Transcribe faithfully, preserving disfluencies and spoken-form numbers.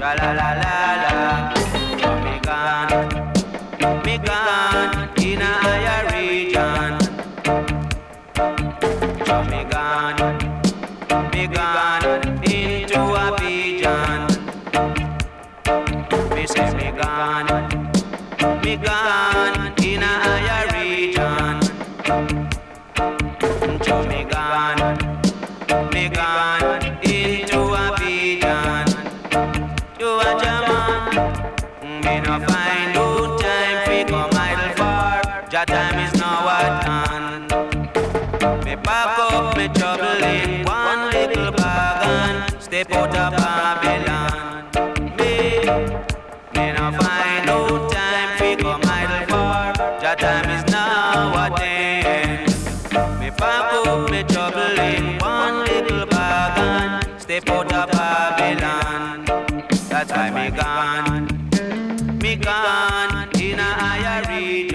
Tra la la la la. So me gone, me gone in a higher region. So me gone, me gone into a vision. Me say me gone, me gone in a higher region. So me gone, me gone into a vision. To a German, me no find no time fi come idle far. Your time is now at hand. Me pack up me trouble in one little bag and step out of Babylon. Me, me no find no time fi come idle far. Your time is now at hand. Me pack up me trouble in one little bag and step out of Babylon. That's why me gone, me gone in a higher region.